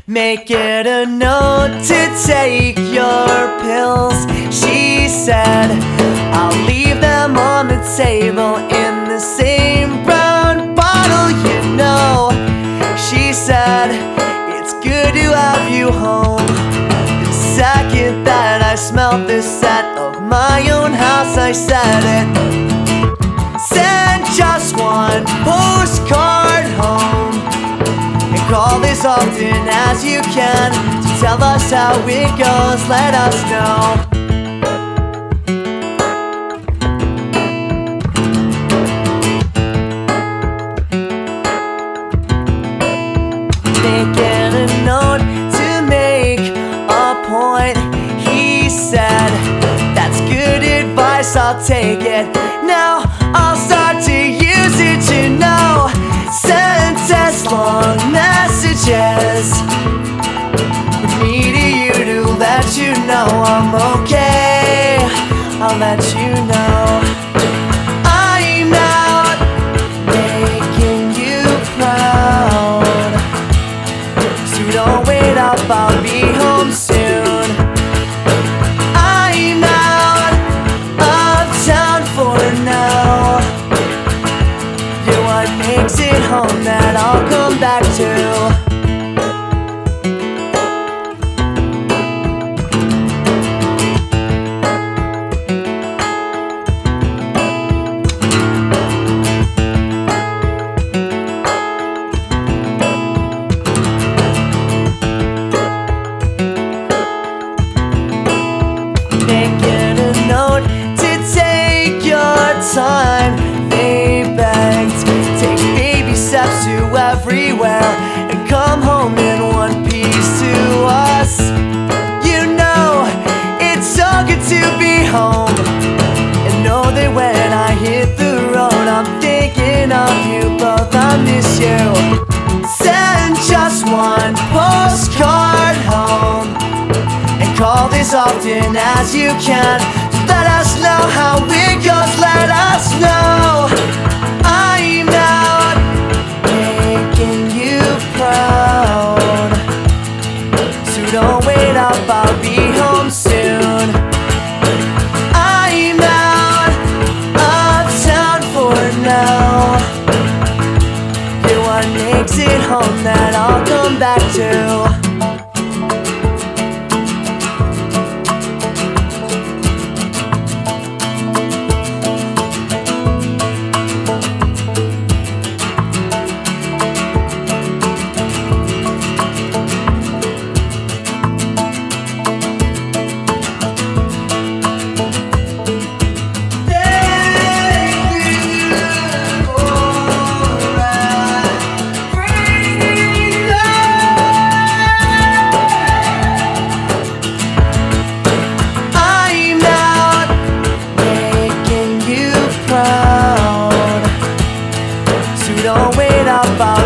Make it a note to take your pills. She said, I'll leave them on the table in the same brown bottle, you know. She said, it's good to have you home. The second that I smelled the scent of my own house, I said it. Send just one postcard home and call as often as you can to tell us how it goes, let us know. Making a note to make a point. He said, that's good advice, I'll take it. Now I'll start to use it, you know. Send us long messages from me to you to let you know I'm okay. I'll let you know I'm out making you proud. So don't wait up, I'll be home soon. I'm out of town for now. You're what makes it home that I'll come back to. Making a note to take your time. They begged, take baby steps to everywhere and come home in one piece to us. You know, it's so good to be home and know that when I hit the road I'm thinking of you both, I miss you. Send just one postcard home and call as often as you can. Let us know how it goes, let us know. I'm out making you proud. So don't wait up, I'll be home soon. I'm out of town for now. You're what makes it home that I'll come back to. Don't wait up.